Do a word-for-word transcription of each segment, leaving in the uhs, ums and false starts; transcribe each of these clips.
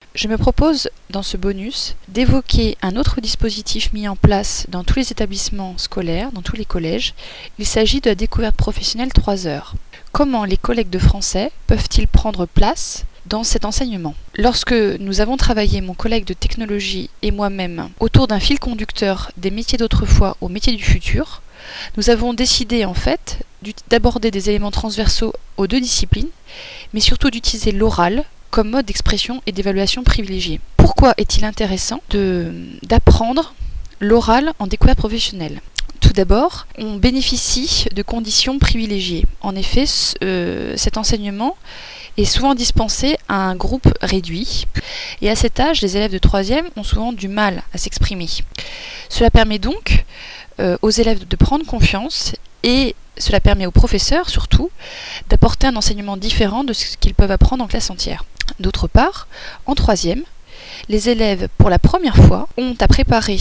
Je me propose, dans ce bonus, d'évoquer un autre dispositif mis en place dans tous les établissements scolaires, dans tous les collèges. Il s'agit de la découverte professionnelle trois heures. Comment les collègues de français peuvent-ils prendre place dans cet enseignement? Lorsque nous avons travaillé, mon collègue de technologie et moi-même, autour d'un fil conducteur des métiers d'autrefois aux métiers du futur, nous avons décidé en fait d'aborder des éléments transversaux aux deux disciplines, mais surtout d'utiliser l'oral comme mode d'expression et d'évaluation privilégié. Pourquoi est-il intéressant de, d'apprendre l'oral en découverte professionnelle? Tout d'abord, on bénéficie de conditions privilégiées. En effet, euh, cet enseignement est souvent dispensé à un groupe réduit. Et à cet âge, les élèves de troisième ont souvent du mal à s'exprimer. Cela permet donc euh, aux élèves de prendre confiance et cela permet aux professeurs, surtout, d'apporter un enseignement différent de ce qu'ils peuvent apprendre en classe entière. D'autre part, en troisième, les élèves, pour la première fois, ont à préparer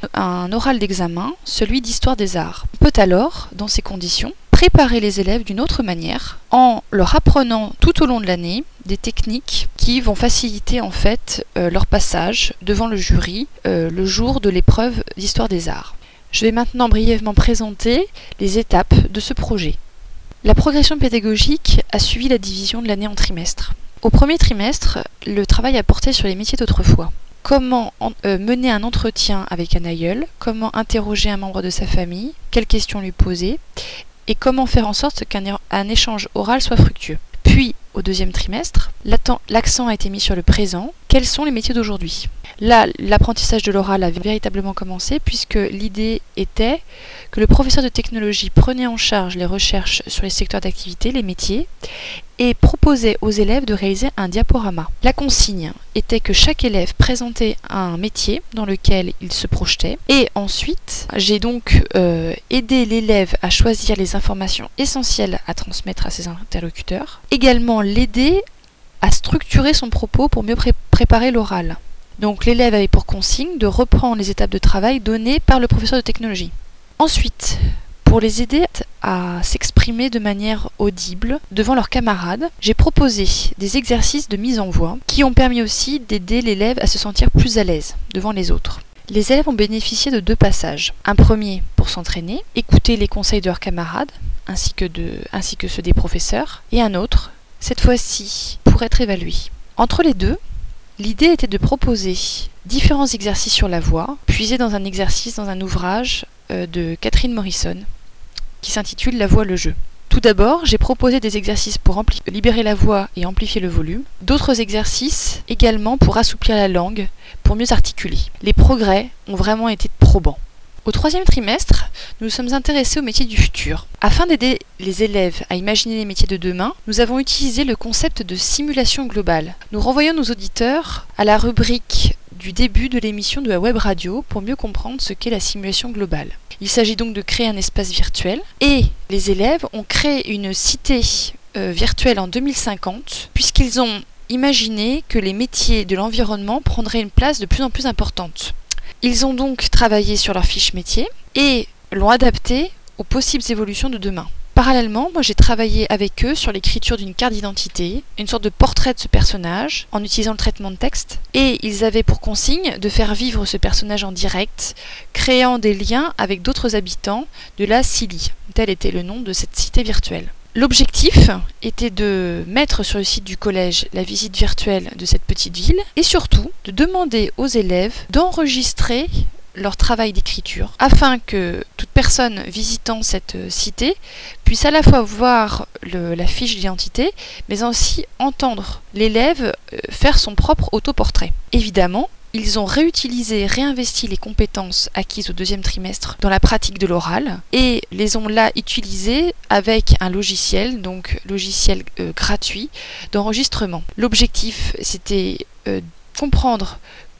un oral d'examen, celui d'histoire des arts. On peut alors, dans ces conditions, préparer les élèves d'une autre manière, en leur apprenant tout au long de l'année des techniques qui vont faciliter en fait euh, leur passage devant le jury euh, le jour de l'épreuve d'histoire des arts. Je vais maintenant brièvement présenter les étapes de ce projet. La progression pédagogique a suivi la division de l'année en trimestres. Au premier trimestre, le travail a porté sur les métiers d'autrefois. Comment en, euh, mener un entretien avec un aïeul, comment interroger un membre de sa famille, quelles questions lui poser, et comment faire en sorte qu'un un échange oral soit fructueux. Puis, au deuxième trimestre, l'accent a été mis sur le présent. Quels sont les métiers d'aujourd'hui? Là, l'apprentissage de l'oral a véritablement commencé puisque l'idée était que le professeur de technologie prenait en charge les recherches sur les secteurs d'activité, les métiers, et proposait aux élèves de réaliser un diaporama. La consigne était que chaque élève présentait un métier dans lequel il se projetait, et ensuite, j'ai donc euh, aidé l'élève à choisir les informations essentielles à transmettre à ses interlocuteurs, également l'aider à structurer son propos pour mieux pré- préparer l'oral. Donc l'élève avait pour consigne de reprendre les étapes de travail données par le professeur de technologie. Ensuite, pour les aider à s'exprimer de manière audible devant leurs camarades, j'ai proposé des exercices de mise en voix qui ont permis aussi d'aider l'élève à se sentir plus à l'aise devant les autres. Les élèves ont bénéficié de deux passages. Un premier pour s'entraîner, écouter les conseils de leurs camarades ainsi que, de, ainsi que ceux des professeurs, et un autre, cette fois-ci, pour être évalué. Entre les deux, l'idée était de proposer différents exercices sur la voix, puisés dans un exercice dans un ouvrage euh, de Catherine Morrison, qui s'intitule La voix, le jeu. Tout d'abord, j'ai proposé des exercices pour ampli- libérer la voix et amplifier le volume, d'autres exercices également pour assouplir la langue, pour mieux articuler. Les progrès ont vraiment été probants. Au troisième trimestre, nous nous sommes intéressés aux métiers du futur. Afin d'aider les élèves à imaginer les métiers de demain, nous avons utilisé le concept de simulation globale. Nous renvoyons nos auditeurs à la rubrique du début de l'émission de la web radio pour mieux comprendre ce qu'est la simulation globale. Il s'agit donc de créer un espace virtuel et les élèves ont créé une cité euh, virtuelle en deux mille cinquante puisqu'ils ont imaginé que les métiers de l'environnement prendraient une place de plus en plus importante. Ils ont donc travaillé sur leur fiche métier et l'ont adapté aux possibles évolutions de demain. Parallèlement, moi j'ai travaillé avec eux sur l'écriture d'une carte d'identité, une sorte de portrait de ce personnage, en utilisant le traitement de texte, et ils avaient pour consigne de faire vivre ce personnage en direct, créant des liens avec d'autres habitants de la Scilly. Tel était le nom de cette cité virtuelle. L'objectif était de mettre sur le site du collège la visite virtuelle de cette petite ville, et surtout de demander aux élèves d'enregistrer leur travail d'écriture, afin que toute personne visitant cette cité puisse à la fois voir le, la fiche d'identité, mais aussi entendre l'élève faire son propre autoportrait. Évidemment, ils ont réutilisé, réinvesti les compétences acquises au deuxième trimestre dans la pratique de l'oral et les ont là utilisées avec un logiciel, donc logiciel euh, gratuit d'enregistrement. L'objectif, c'était euh, comprendre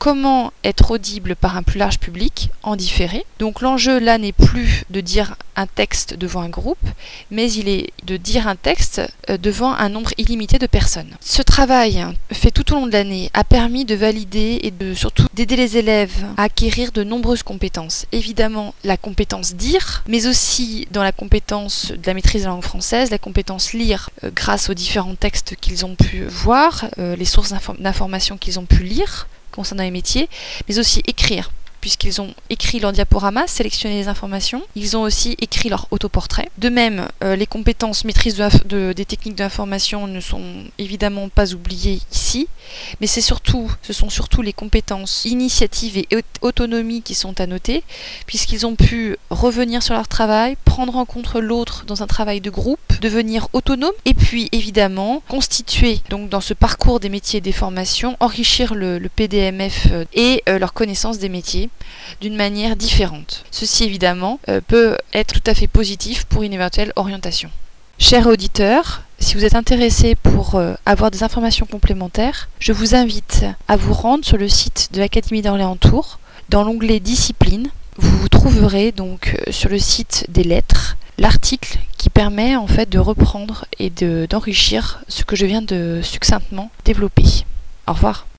comment être audible par un plus large public en différé. Donc l'enjeu là n'est plus de dire un texte devant un groupe, mais il est de dire un texte devant un nombre illimité de personnes. Ce travail fait tout au long de l'année a permis de valider et de surtout d'aider les élèves à acquérir de nombreuses compétences. Évidemment la compétence dire, mais aussi dans la compétence de la maîtrise de la langue française, la compétence lire euh, grâce aux différents textes qu'ils ont pu voir, euh, les sources d'informations qu'ils ont pu lire concernant les métiers, mais aussi écrire, puisqu'ils ont écrit leur diaporama, sélectionné les informations. Ils ont aussi écrit leur autoportrait. De même, euh, les compétences maîtrise de, de, des techniques d'information ne sont évidemment pas oubliées ici, mais c'est surtout, ce sont surtout les compétences initiative et autonomie qui sont à noter, puisqu'ils ont pu revenir sur leur travail, prendre en compte l'autre dans un travail de groupe, devenir autonome, et puis évidemment constituer donc dans ce parcours des métiers et des formations, enrichir le, le P D M F et euh, leur connaissance des métiers d'une manière différente. Ceci évidemment euh, peut être tout à fait positif pour une éventuelle orientation. Chers auditeurs, si vous êtes intéressés pour euh, avoir des informations complémentaires, je vous invite à vous rendre sur le site de l'Académie d'Orléans-Tours. Dans l'onglet Discipline, vous trouverez donc euh, sur le site des lettres l'article qui permet en fait de reprendre et de, d'enrichir ce que je viens de succinctement développer. Au revoir.